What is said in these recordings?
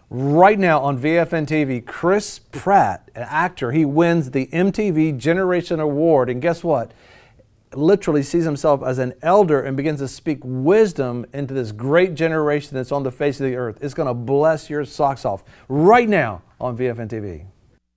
Right now on VFN TV, Chris Pratt, an actor, he wins the MTV Generation Award. And guess what? Literally sees himself as an elder and begins to speak wisdom into this great generation that's on the face of the earth. It's going to bless your socks off right now on VFN TV.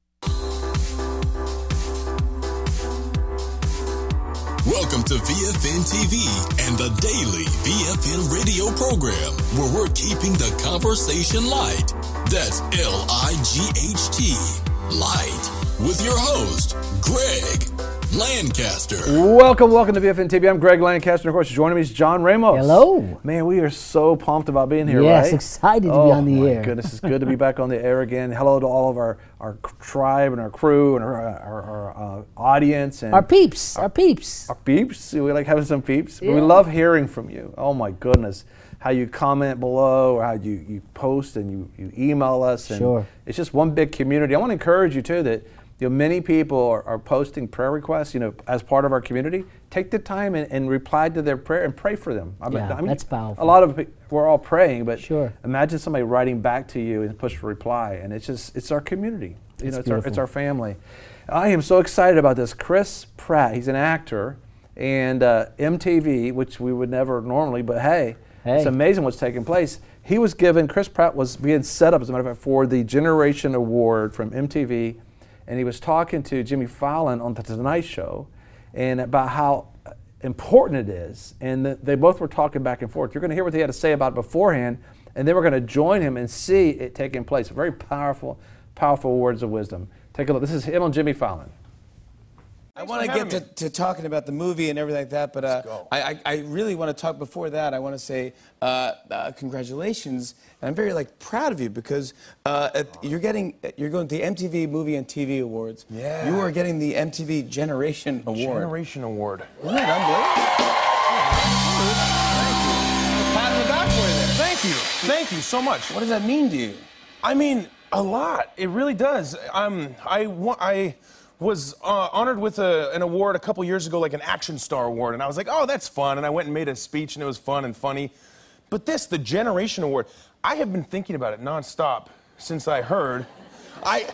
Welcome to VFN TV and the daily VFN radio program, where we're keeping the conversation light. That's L-I-G-H-T, light, with your host, Greg Lancaster. Welcome to VFN TV. I'm Greg Lancaster, and of course, joining me is John Ramos. Hello. Man, we are so pumped about being here, yes, right? Excited to be on the air. Oh my goodness, it's good to be back on the air again. Hello to all of our tribe and our crew and our audience. And our peeps. Our peeps. We like having some peeps. Yeah. We love hearing from you. Oh my goodness. How you comment below, or how you post and you email us. And sure. It's just one big community. I want to encourage you too that many people are posting prayer requests, as part of our community. Take the time and reply to their prayer and pray for them. I mean, that's powerful. A lot of we're all praying, but sure. Imagine somebody writing back to you and push reply, and it's our community. It's our family. I am so excited about this. Chris Pratt, he's an actor, and MTV, which we would never normally, but hey, it's amazing what's taking place. Chris Pratt was being set up, as a matter of fact, for the Generation Award from MTV. And he was talking to Jimmy Fallon on The Tonight Show and about how important it is. And they both were talking back and forth. You're going to hear what they had to say about it beforehand, and then we're going to join him and see it taking place. Very powerful, powerful words of wisdom. Take a look. This is him on Jimmy Fallon. I want to get to talking about the movie and everything like that, but I really want to talk before that. I want to say congratulations, and I'm very proud of you because you're going to the MTV Movie and TV Awards. Yeah. You are getting the MTV Generation Award. Generation Award. Isn't that unbelievable? Pat on the back for you there. Thank you. Thank you so much. What does that mean to you? I mean, a lot. It really does. I was honored with an award a couple years ago, like an Action Star Award, and I was like, oh, that's fun, and I went and made a speech, and it was fun and funny. But the Generation Award, I have been thinking about it nonstop since I heard. I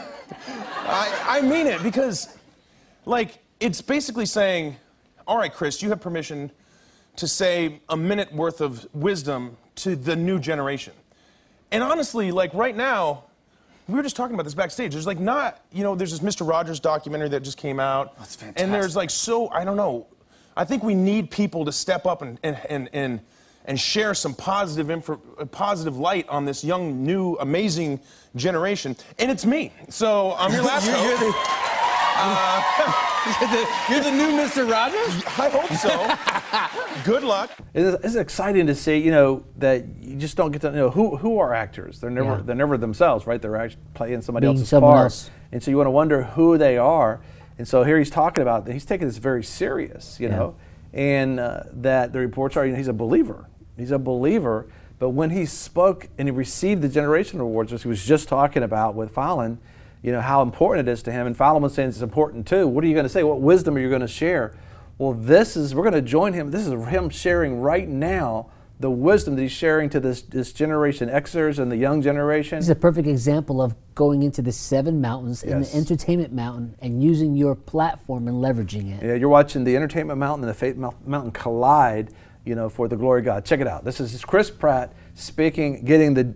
mean it, because, it's basically saying, all right, Chris, you have permission to say a minute worth of wisdom to the new generation. And honestly, right now, we were just talking about this backstage. There's there's this Mr. Rogers documentary that just came out. That's fantastic. And there's I don't know. I think we need people to step up and share some positive light on this young, new, amazing generation. And it's me. So I'm your last You're the new Mr. Rogers? I hope so. Good luck. It's exciting to see, that you just don't get to know who are actors. They're never themselves, right? They're actually playing somebody else's part. And so you want to wonder who they are. And so here he's talking about he's taking this very serious, know, and that the reports are he's a believer. He's a believer. But when he spoke and he received the Generation Awards, which he was just talking about with Fallon, how important it is to him. And Fallon was saying it's important too. What are you going to say? What wisdom are you going to share? Well, we're going to join him. This is him sharing right now the wisdom that he's sharing to this Generation Xers and the young generation. This is a perfect example of going into the 7 mountains in the entertainment mountain and using your platform and leveraging it. Yeah, you're watching the entertainment mountain and the faith mountain collide, for the glory of God. Check it out. This is Chris Pratt speaking, getting the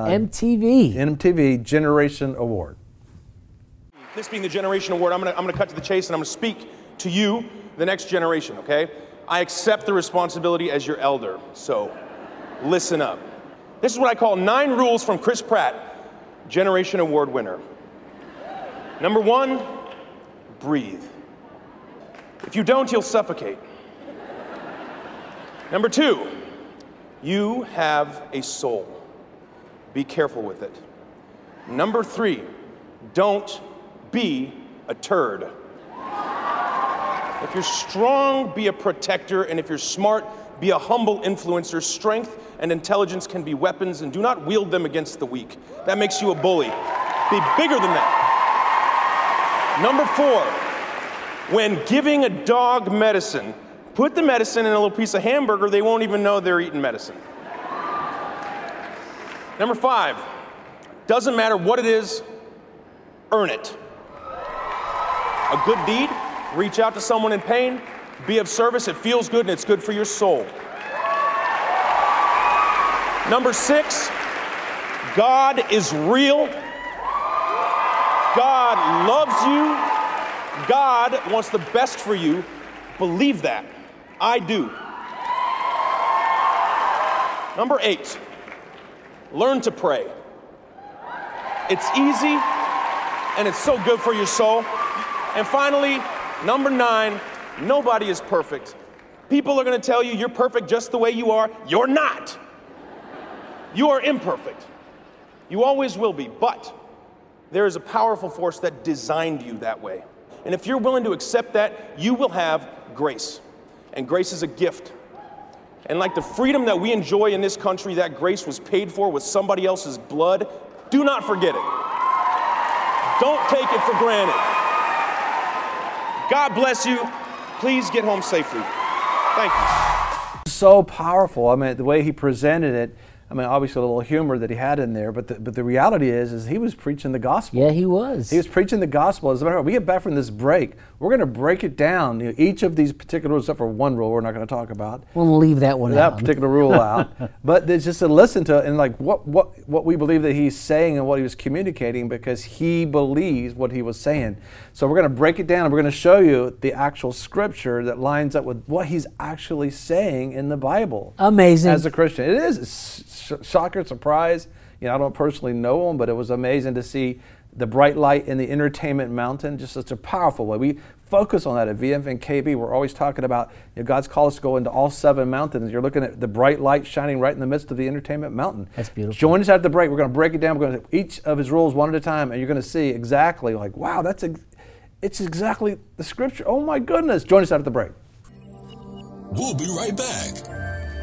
MTV Generation Award. This being the Generation Award, I'm gonna cut to the chase, and I'm gonna speak to you, the next generation, okay? I accept the responsibility as your elder, so listen up. This is what I call 9 rules from Chris Pratt, Generation Award winner. Number 1, breathe. If you don't, you'll suffocate. Number 2, you have a soul. Be careful with it. Number 3, don't be a turd. If you're strong, be a protector, and if you're smart, be a humble influencer. Strength and intelligence can be weapons, and do not wield them against the weak. That makes you a bully. Be bigger than that. Number 4, when giving a dog medicine, put the medicine in a little piece of hamburger, they won't even know they're eating medicine. Number 5, Doesn't matter what it is, earn it. A good deed, reach out to someone in pain, be of service, it feels good and it's good for your soul. Number 6, God is real. God loves you. God wants the best for you. Believe that. I do. Number 8, learn to pray. It's easy and it's so good for your soul. And finally, number 9, nobody is perfect. People are going to tell you you're perfect just the way you are. You're not. You are imperfect. You always will be, but there is a powerful force that designed you that way. And if you're willing to accept that, you will have grace. And grace is a gift. And like the freedom that we enjoy in this country, that grace was paid for with somebody else's blood. Do not forget it. Don't take it for granted. God bless you. Please get home safely. Thank you. So powerful. I mean, the way he presented it, I mean, obviously a little humor that he had in there, but the reality is he was preaching the gospel. Yeah, he was. He was preaching the gospel. As a matter of fact, we get back from this break, we're going to break it down. You know, each of these particular rules, except for one rule we're not going to talk about. We'll leave that one out. That particular rule out. But it's just to listen to it and like what we believe that he's saying and what he was communicating, because he believes what he was saying. So we're going to break it down and we're going to show you the actual scripture that lines up with what he's actually saying in the Bible. Amazing. As a Christian. It is. It's shocker, surprise. You know, I don't personally know him, but it was amazing to see the bright light in the entertainment mountain, just such a powerful way. We focus on that at VFNKB. We're always talking about, you know, God's called us to go into all 7 mountains. You're looking at the bright light shining right in the midst of the entertainment mountain. That's beautiful. Join us at the break. We're going to break it down. We're going to each of his rules one at a time, and you're going to see exactly like, wow, it's exactly the scripture. Oh my goodness. Join us at the break. We'll be right back.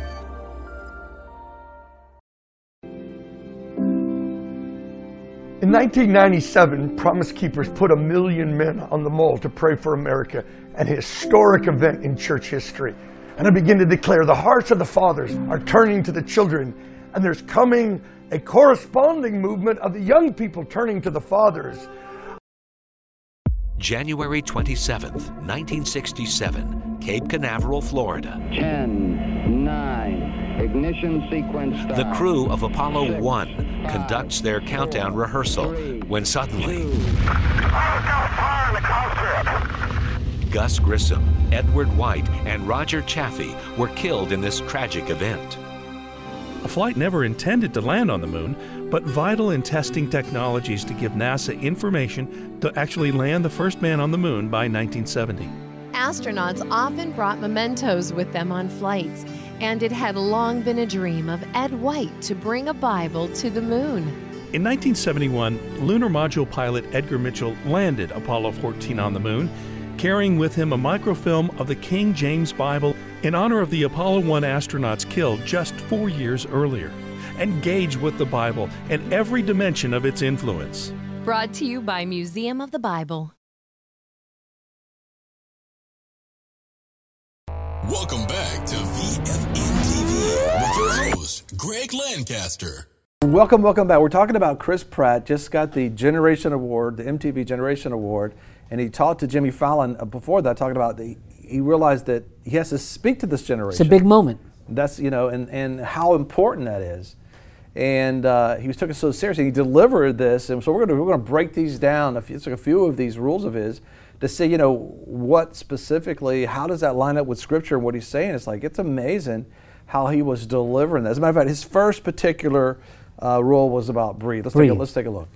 In 1997, Promise Keepers put 1 million men on the Mall to pray for America, an historic event in church history. And I begin to declare the hearts of the fathers are turning to the children, and there's coming a corresponding movement of the young people turning to the fathers. January 27th, 1967, Cape Canaveral, Florida. 10, 9, ignition sequence start. The crew of Apollo 1 conducts their countdown rehearsal when suddenly Gus Grissom, Edward White, and Roger Chaffee were killed in this tragic event. A flight never intended to land on the moon, but vital in testing technologies to give NASA information to actually land the first man on the moon by 1970. Astronauts often brought mementos with them on flights, and it had long been a dream of Ed White to bring a Bible to the moon. In 1971, lunar module pilot Edgar Mitchell landed Apollo 14 on the moon, carrying with him a microfilm of the King James Bible in honor of the Apollo 1 astronauts killed just 4 years earlier. Engage with the Bible and every dimension of its influence. Brought to you by Museum of the Bible. Welcome back to VFN TV with your host, Greg Lancaster. Welcome back. We're talking about Chris Pratt, just got the Generation Award, the MTV Generation Award, and he talked to Jimmy Fallon before that, talking about he realized that he has to speak to this generation. It's a big moment. That's, you know, and how important that is. And he was taking it so seriously. He delivered this, and so we're going to break these down. It's like a few of these rules of his to see, you know, what specifically, how does that line up with Scripture and what he's saying? It's like, it's amazing how he was delivering that. As a matter of fact, his first particular rule was about breathe. Let's take a look.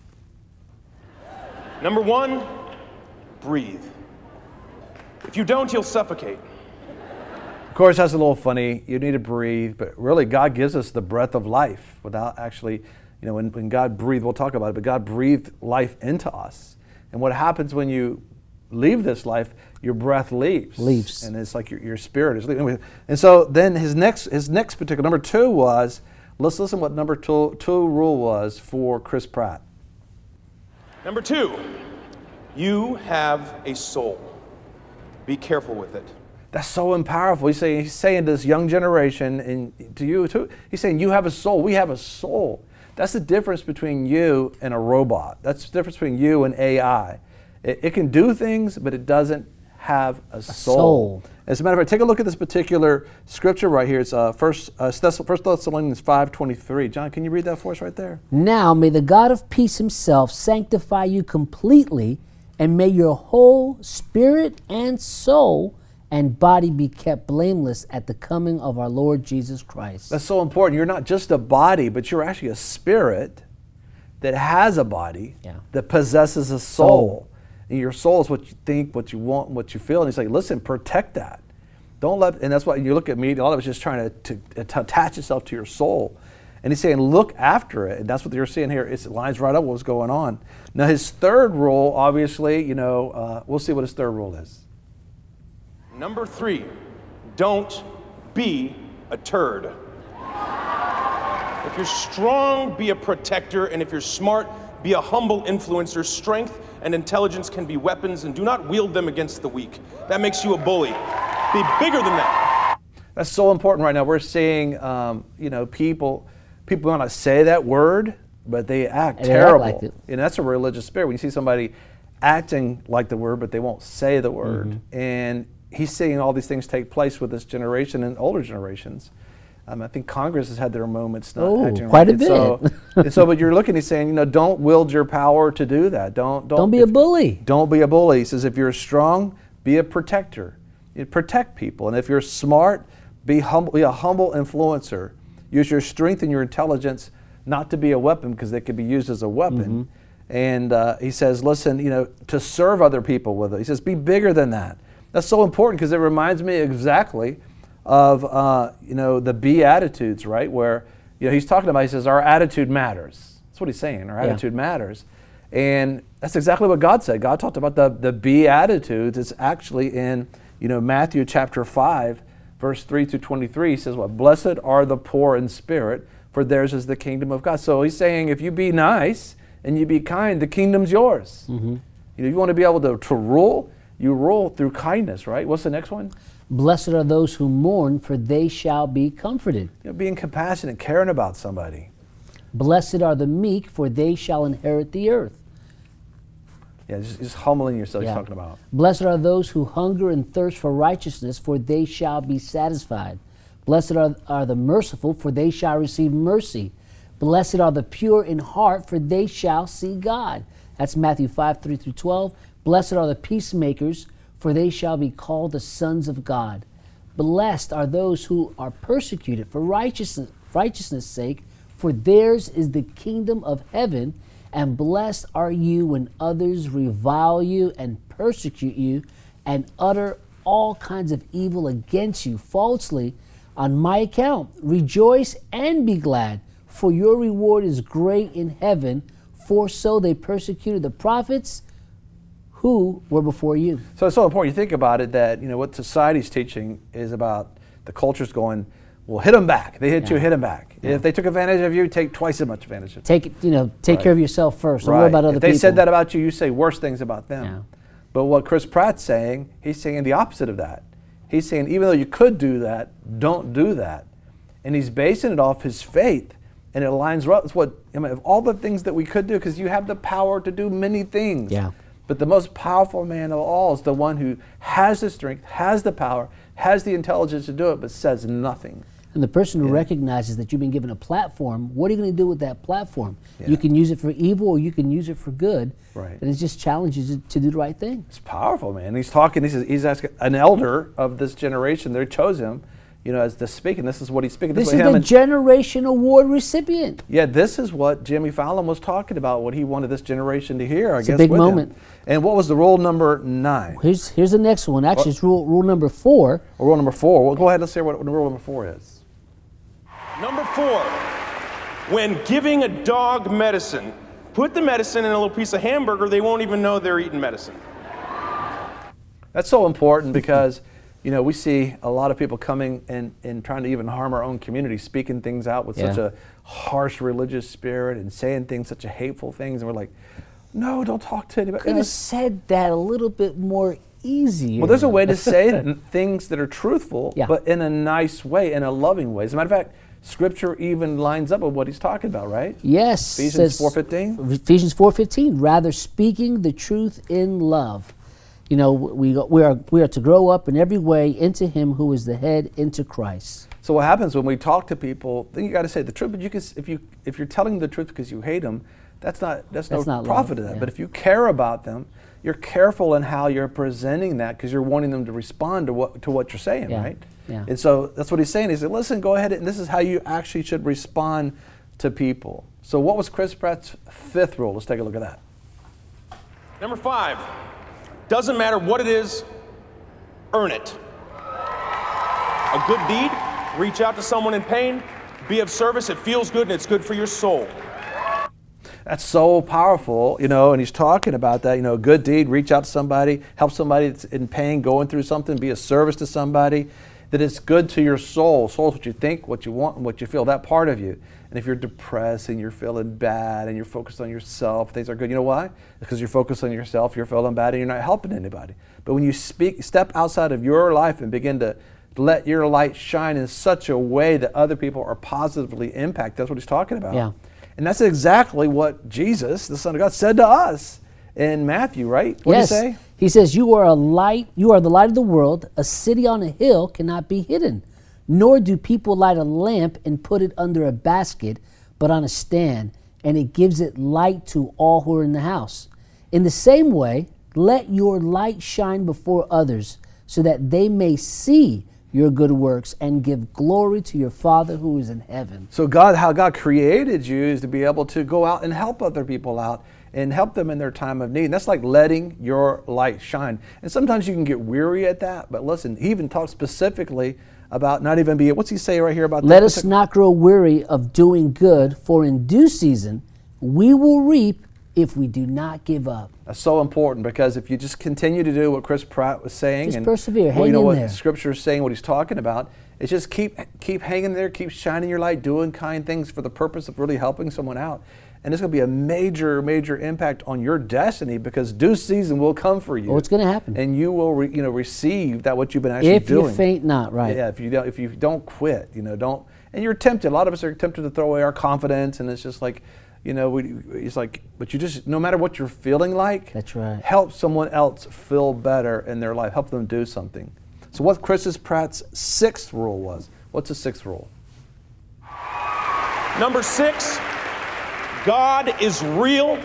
Number 1, breathe. If you don't, you'll suffocate. Of course, that's a little funny. You need to breathe, but really God gives us the breath of life without actually, you know, when God breathed, we'll talk about it, but God breathed life into us. And what happens when you leave this life, your breath leaves. And it's like your spirit is leaving. And so then his next particular, number 2 was, let's listen what number two rule was for Chris Pratt. Number 2, you have a soul. Be careful with it. That's so powerful. He's saying to this young generation, and to you too, he's saying you have a soul. We have a soul. That's the difference between you and a robot. That's the difference between you and AI. It can do things, but it doesn't have a soul. As a matter of fact, take a look at this particular scripture right here. It's 1 Thessalonians 5:23. John, can you read that for us right there? Now may the God of peace himself sanctify you completely, and may your whole spirit and soul and body be kept blameless at the coming of our Lord Jesus Christ. That's so important. You're not just a body, but you're actually a spirit that has a body that possesses a soul. And your soul is what you think, what you want, what you feel. And he's like, listen, protect that. Don't let, and that's why you look at me, all of it's just trying to attach itself to your soul. And he's saying, look after it. And that's what you're seeing here. It lines right up with what's going on. Now, his third rule, obviously, you know, we'll see what his third rule is. Number 3, don't be a turd. If you're strong, be a protector. And if you're smart, be a humble influencer. Strength and intelligence can be weapons, and do not wield them against the weak. That makes you a bully. Be bigger than that. That's so important right now. We're seeing, you know, people want to say that word, but they act terrible. Act like it. And that's a religious spirit. When you see somebody acting like the word, but they won't say the word. And he's seeing all these things take place with this generation and older generations. I think Congress has had their moments not acting quite right. a bit. So, but you're looking, he's saying, you know, don't wield your power to do that. Don't be a bully. Don't be a bully. He says, if you're strong, be a protector. You protect people. And if you're smart, be a humble influencer. Use your strength and your intelligence not to be a weapon, because they could be used as a weapon. And he says, listen, you know, to serve other people with it. He says, be bigger than that. That's so important, because it reminds me exactly of you know, the Beatitudes, right? Where, you know, he's talking about, he says, our attitude matters. That's what he's saying. Our attitude matters. And that's exactly what God said. God talked about the Beatitudes. It's actually in, you know, Matthew chapter 5, verse 3 through 23. He says, what? Blessed are the poor in spirit, for theirs is the kingdom of God. So he's saying, if you be nice and you be kind, the kingdom's yours. You know, you want to be able to rule, you rule through kindness, right? What's the next one? Blessed are those who mourn, for they shall be comforted. You know, being compassionate, caring about somebody. Blessed are the meek, for they shall inherit the earth. Yeah, just humbling yourself, he's talking about. Blessed are those who hunger and thirst for righteousness, for they shall be satisfied. Blessed are the merciful, for they shall receive mercy. Blessed are the pure in heart, for they shall see God. That's Matthew 5, 3 through 12. Blessed are the peacemakers, for they shall be called the sons of God. Blessed are those who are persecuted for righteousness' sake, for theirs is the kingdom of heaven. And blessed are you when others revile you and persecute you and utter all kinds of evil against you falsely on my account. Rejoice and be glad, for your reward is great in heaven, for so they persecuted the prophets who were before you. So it's so important. You think about it, that, you know, what society's teaching is about the culture's going, well, hit them back. They hit you, hit them back. If they took advantage of you, take twice as much advantage of you. Take care of yourself first. Don't worry about other people. If they said that about you, you say worse things about them. But what Chris Pratt's saying, he's saying the opposite of that. He's saying, even though you could do that, don't do that. And he's basing it off his faith. And it aligns up with what, I mean, of all the things that we could do, because you have the power to do many things. But the most powerful man of all is the one who has the strength, has the power, has the intelligence to do it, but says nothing. And the person who recognizes that you've been given a platform, what are you going to do with that platform? You can use it for evil, or you can use it for good. And it just challenges you to do the right thing. It's powerful, man. He's talking, he says, he's asking an elder of this generation, they chose him, you know, as the speaking. This is what he's speaking. This is the Generation Award recipient. Yeah, this is what Jimmy Fallon was talking about, what he wanted this generation to hear, I guess. It's a big moment. And what was the rule number 9? Here's the next one. Actually, it's rule number 4. Or rule number 4. Well, go ahead, let's hear what rule number 4 is. Number 4, when giving a dog medicine, put the medicine in a little piece of hamburger, they won't even know they're eating medicine. That's so important, because you know, we see a lot of people coming and trying to even harm our own community, speaking things out with such a harsh religious spirit and saying things, such a hateful things, and we're like, no, don't talk to anybody. Could have said that a little bit more easier. Well, there's a way to say things that are truthful, but in a nice way, in a loving way. As a matter of fact, Scripture even lines up with what he's talking about, right? Yes. Ephesians 4:15. Ephesians 4:15. Rather, speaking the truth in love. You know, we are to grow up in every way into Him who is the head, into Christ. So what happens when we talk to people? Then you got to say the truth. But you can, if you're telling them the truth because you hate them, that's no profit in that. Yeah. But if you care about them, you're careful in how you're presenting that because you're wanting them to respond to what you're saying, right? Yeah. And so that's what he's saying. He said, listen, go ahead, and this is how you actually should respond to people. So what was Chris Pratt's 5th rule? Let's take a look at that. Number 5, doesn't matter what it is, earn it. A good deed, reach out to someone in pain, be of service, it feels good and it's good for your soul. That's so powerful, you know, and he's talking about that, you know, a good deed, reach out to somebody, help somebody that's in pain, going through something, be of service to somebody, that it's good to your soul. Soul is what you think, what you want, and what you feel, that part of you. And if you're depressed and you're feeling bad and you're focused on yourself, things are good. You know why? Because you're focused on yourself, you're feeling bad, and you're not helping anybody. But when you step outside of your life and begin to let your light shine in such a way that other people are positively impacted, that's what he's talking about. Yeah. And that's exactly what Jesus, the Son of God, said to us in Matthew, right? What did he say? He says, you are the light of the world. A city on a hill cannot be hidden. Nor do people light a lamp and put it under a basket, but on a stand, and it gives it light to all who are in the house. In the same way, let your light shine before others, so that they may see your good works and give glory to your Father who is in heaven. So how God created you is to be able to go out and help other people out and help them in their time of need. And that's like letting your light shine. And sometimes you can get weary at that, but listen, he even talks specifically about not even being, what's he say right here about that? Let us not grow weary of doing good, for in due season we will reap if we do not give up. That's so important, because if you just continue to do what Chris Pratt was saying, just and persevere, hang you know in what there. Scripture is saying, what he's talking about, it's just keep hanging there, keep shining your light, doing kind things for the purpose of really helping someone out. And it's going to be a major, major impact on your destiny, because due season will come for you. Oh, it's going to happen. And you will, receive that what you've been actually doing. If you faint not, right? Yeah, if you don't quit, don't. And you're tempted. A lot of us are tempted to throw away our confidence, and it's just like, it's like, but you just, no matter what you're feeling like, that's right. Help someone else feel better in their life. Help them do something. So what Chris Pratt's 6th rule was? What's the 6th rule? Number 6, God is real.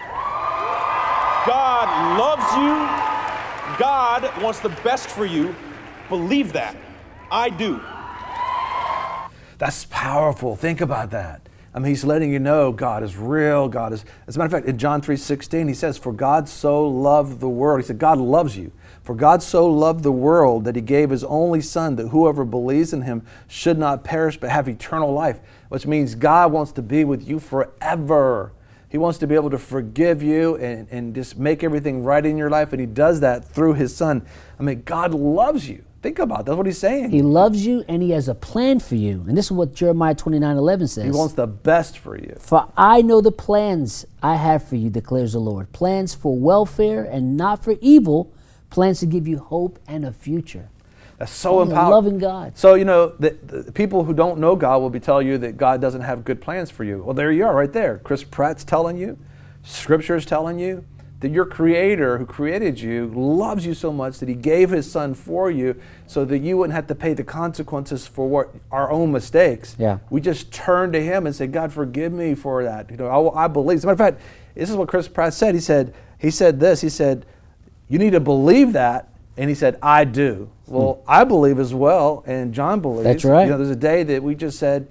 God loves you. God wants the best for you. Believe that. I do. That's powerful. Think about that. I mean, he's letting you know God is real. God is, as a matter of fact, in John 3:16, he says, for God so loved the world. He said, God loves you. For God so loved the world that he gave his only Son, that whoever believes in him should not perish but have eternal life, which means God wants to be with you forever. He wants to be able to forgive you and just make everything right in your life, and he does that through his Son. I mean, God loves you. Think about it. That's what he's saying. He loves you, and he has a plan for you. And this is what Jeremiah 29:11 says. He wants the best for you. For I know the plans I have for you, declares the Lord. Plans for welfare and not for evil. Plans to give you hope and a future. That's so empowering. Loving God. So, the people who don't know God will be telling you that God doesn't have good plans for you. Well, there you are right there. Chris Pratt's telling you. Scripture is telling you that your Creator who created you loves you so much that he gave his Son for you so that you wouldn't have to pay the consequences for our own mistakes. Yeah. We just turn to him and say, God, forgive me for that. I believe. As a matter of fact, this is what Chris Pratt said. He said this. He said, you need to believe that. And he said, I do. Well, I believe as well, and John believes. That's right. There's a day that we just said,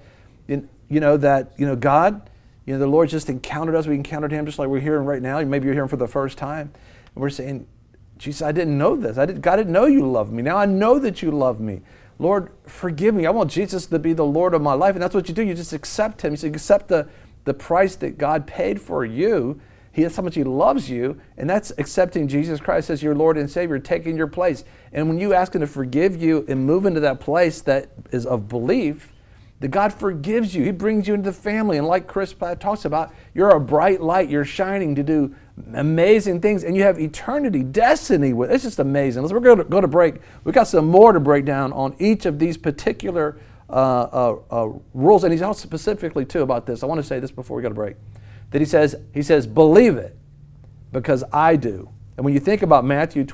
God, the Lord just encountered us. We encountered him just like we're hearing right now. Maybe you're hearing for the first time. And we're saying, Jesus, I didn't know this. God didn't know you loved me. Now I know that you love me. Lord, forgive me. I want Jesus to be the Lord of my life. And that's what you do. You just accept him. You accept the price that God paid for you. That's how much he loves you, and that's accepting Jesus Christ as your Lord and Savior, taking your place. And when you ask him to forgive you and move into that place that is of belief, that God forgives you. He brings you into the family. And like Chris Pratt talks about, you're a bright light. You're shining to do amazing things, and you have eternity, destiny with. It's just amazing. We're going to go to break. We've got some more to break down on each of these particular rules, and he's also specifically too about this. I want to say this before we go to break. That he says, believe it, because I do. And when you think about Matthew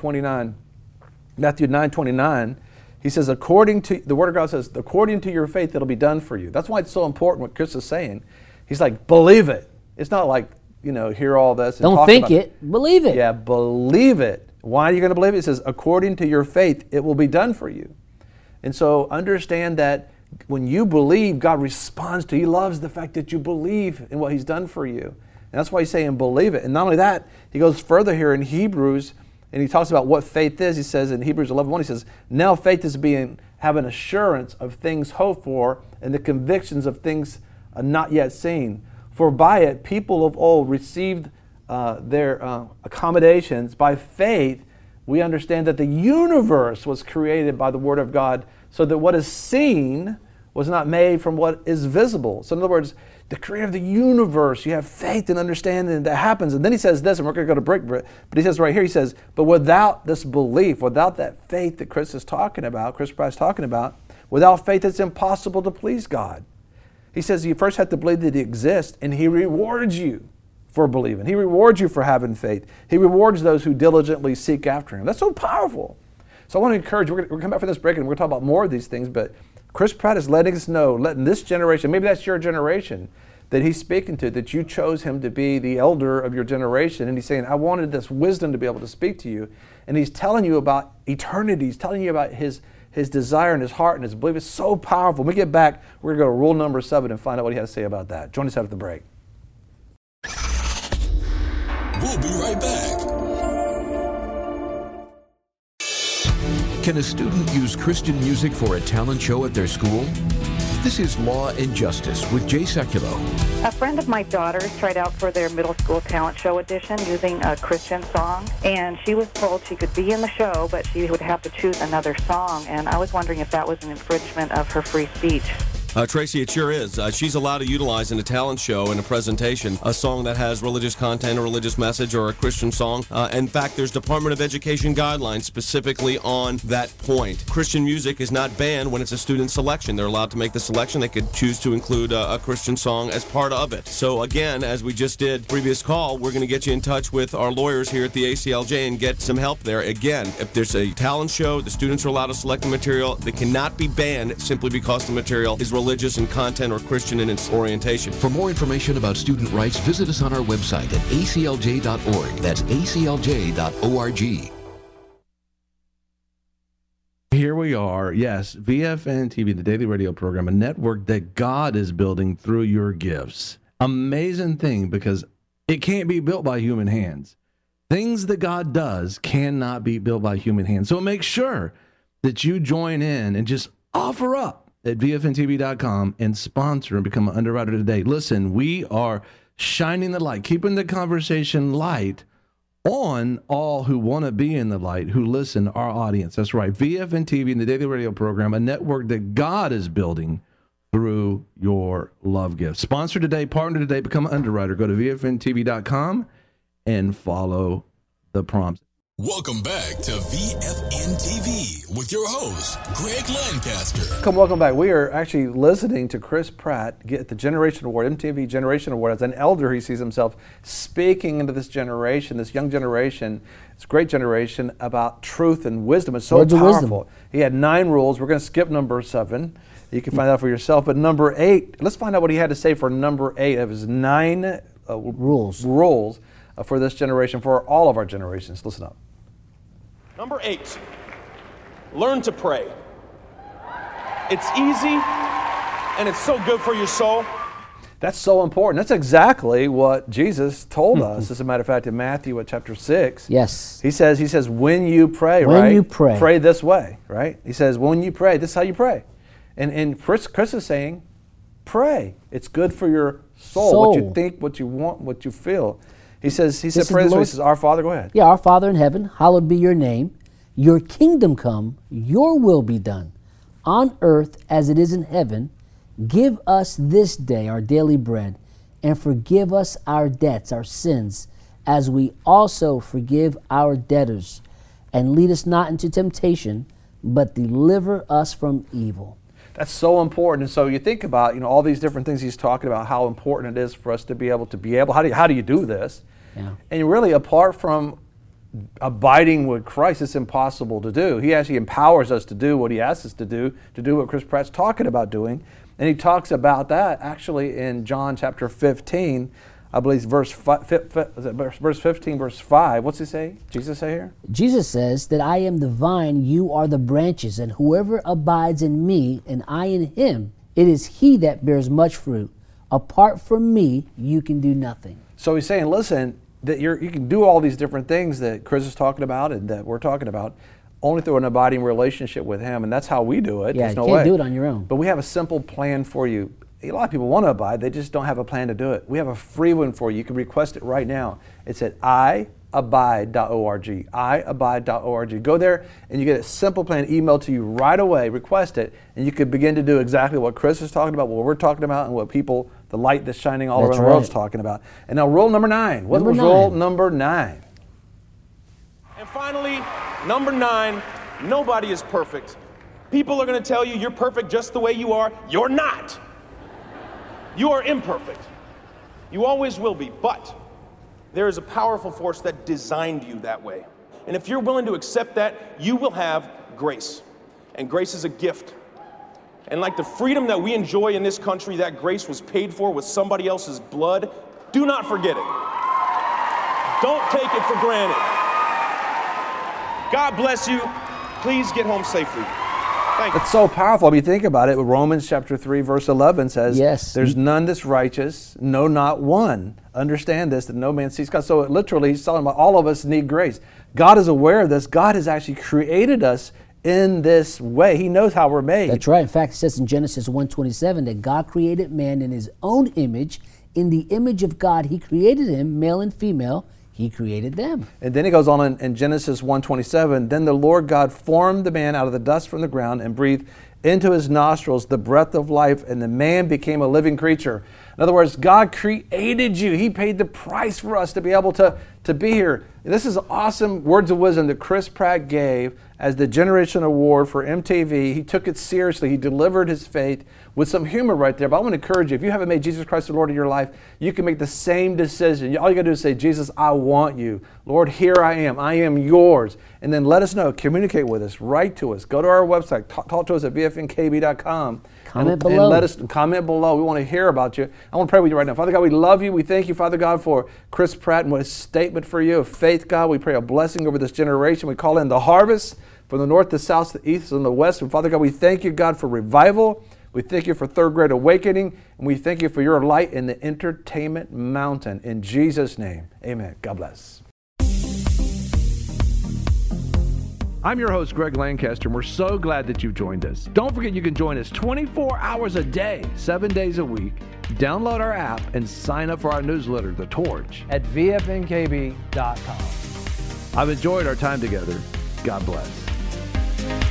9:29, he says, according to, the Word of God says, according to your faith, it'll be done for you. That's why it's so important what Chris is saying. He's like, believe it. It's not like, hear all this. And don't think it, believe it. Yeah, believe it. Why are you going to believe it? It says, according to your faith, it will be done for you. And so understand that when you believe, God responds to you. He loves the fact that you believe in what he's done for you. And that's why he's saying believe it. And not only that, he goes further here in Hebrews, and he talks about what faith is. He says in Hebrews 11:1, he says, now faith is having assurance of things hoped for and the convictions of things not yet seen. For by it, people of old received their accommodations. By faith, we understand that the universe was created by the Word of God, so that what is seen was not made from what is visible. So in other words, the creator of the universe, you have faith and understanding that happens. And then he says this, and we're going to go to break, but he says right here, he says, but without this belief, without that faith that Chris is talking about, Chris Pratt is talking about, without faith it's impossible to please God. He says you first have to believe that he exists, and he rewards you for believing. He rewards you for having faith. He rewards those who diligently seek after him. That's so powerful. So I want to encourage, we're going to come back from this break and we're going to talk about more of these things, but Chris Pratt is letting us know, letting this generation, maybe that's your generation, that he's speaking to, that you chose him to be the elder of your generation. And he's saying, I wanted this wisdom to be able to speak to you. And he's telling you about eternity. He's telling you about his desire and his heart and his belief. It's so powerful. When we get back, we're going to go to rule number 7 and find out what he has to say about that. Join us after the break. We'll be right back. Can a student use Christian music for a talent show at their school? This is Law and Justice with Jay Sekulow. A friend of my daughter's tried out for their middle school talent show audition using a Christian song, and she was told she could be in the show, but she would have to choose another song, and I was wondering if that was an infringement of her free speech. Tracy, it sure is. She's allowed to utilize in a talent show, in a presentation, a song that has religious content, a religious message, or a Christian song. In fact, there's Department of Education guidelines specifically on that point. Christian music is not banned when it's a student selection. They're allowed to make the selection. They could choose to include a Christian song as part of it. So again, as we just did previous call, we're going to get you in touch with our lawyers here at the ACLJ and get some help there. Again, if there's a talent show, the students are allowed to select the material. They cannot be banned simply because the material is religious in content or Christian in its orientation. For more information about student rights, visit us on our website at aclj.org. That's aclj.org. Here we are, yes, VFN TV, the daily radio program, a network that God is building through your gifts. Amazing thing, because it can't be built by human hands. Things that God does cannot be built by human hands. So make sure that you join in and just offer up at VFNTV.com and sponsor and become an underwriter today. Listen, we are shining the light, keeping the conversation light on all who want to be in the light, who listen, our audience. That's right, VFN TV and the daily radio program, a network that God is building through your love gift. Sponsor today, partner today, become an underwriter. Go to VFNTV.com and follow the prompts. Welcome back to VFN TV with your host, Greg Lancaster. Welcome back. We are actually listening to Chris Pratt get the Generation Award, MTV Generation Award. As an elder, he sees himself speaking into this generation, this young generation, this great generation, about truth and wisdom. It's so Words powerful. He had 9 rules. We're going to skip number 7. You can find out for yourself. But number 8, let's find out what he had to say for number 8 of his 9 rules for this generation, for all of our generations. Listen up. Number 8, learn to pray. It's easy, and it's so good for your soul. That's so important. That's exactly what Jesus told us. As a matter of fact, in Matthew chapter 6, yes, he says, when you pray, when you pray this way, right? He says, when you pray, this is how you pray. And Chris is saying, pray. It's good for your soul, what you think, what you want, what you feel. He said, pray this way. He says, our Father, go ahead. Yeah, our Father in heaven, hallowed be your name. Your kingdom come, your will be done, on earth as it is in heaven. Give us this day our daily bread, and forgive us our debts, our sins, as we also forgive our debtors. And lead us not into temptation, but deliver us from evil. That's so important. And so you think about, all these different things he's talking about, how important it is for us to be able, how do you do this? Yeah. And really, apart from abiding with Christ, it's impossible to do. He actually empowers us to do what he asks us to do what Chris Pratt's talking about doing. And he talks about that actually in John chapter 15, I believe verse 15, verse 5. What's he say? Jesus say here? Jesus says that I am the vine, you are the branches, and whoever abides in me and I in him, it is he that bears much fruit. Apart from me, you can do nothing. So he's saying, listen, that you can do all these different things that Chris is talking about and that we're talking about only through an abiding relationship with him, and that's how we do it. Yeah, There's you no can't way. do it on your own. But we have a simple plan for you. A lot of people want to abide, they just don't have a plan to do it. We have a free one for you. You can request it right now. It's at iabide.org, iabide.org. Go there and you get a simple plan emailed to you right away, request it, and you can begin to do exactly what Chris is talking about, what we're talking about, and what people, the light that's shining all around the world is talking about. And now rule number 9. What was rule number 9? And finally, number 9, nobody is perfect. People are going to tell you you're perfect just the way you are. You're not. You are imperfect. You always will be, but there is a powerful force that designed you that way. And if you're willing to accept that, you will have grace. And grace is a gift. And like the freedom that we enjoy in this country, that grace was paid for with somebody else's blood. Do not forget it. Don't take it for granted. God bless you. Please get home safely. Thank you. It's so powerful. I mean, think about it. Romans chapter 3, verse 11 says, yes, there's none that's righteous, no, not one. Understand this, that no man sees God. So literally, he's talking about all of us need grace. God is aware of this. God has actually created us in this way. He knows how we're made. That's right. In fact, it says in Genesis 1:27 that God created man in his own image. In the image of God, he created him, male and female. He created them. And then he goes on in Genesis 1:27, then the Lord God formed the man out of the dust from the ground and breathed into his nostrils the breath of life, and the man became a living creature. In other words, God created you. He paid the price for us to be able to be here. This is awesome words of wisdom that Chris Pratt gave as the Generation Award for MTV. He took it seriously. He delivered his faith with some humor right there. But I want to encourage you, if you haven't made Jesus Christ the Lord of your life, you can make the same decision. All you got to do is say, Jesus, I want you. Lord, here I am yours. And then let us know. Communicate with us. Write to us. Go to our website. Talk to us at vfnkb.com. Comment below. And let us comment below. We want to hear about you. I want to pray with you right now. Father God, we love you. We thank you, Father God, for Chris Pratt and what his statement for you of faith, God. We pray a blessing over this generation. We call in the harvest from the north, the south, the east, and the west. And Father God, we thank you, God, for revival. We thank you for third grade awakening. And we thank you for your light in the entertainment mountain. In Jesus' name, amen. God bless. I'm your host, Greg Lancaster, and we're so glad that you've joined us. Don't forget you can join us 24 hours a day, 7 days a week. Download our app and sign up for our newsletter, The Torch, at vfnkb.com. I've enjoyed our time together. God bless.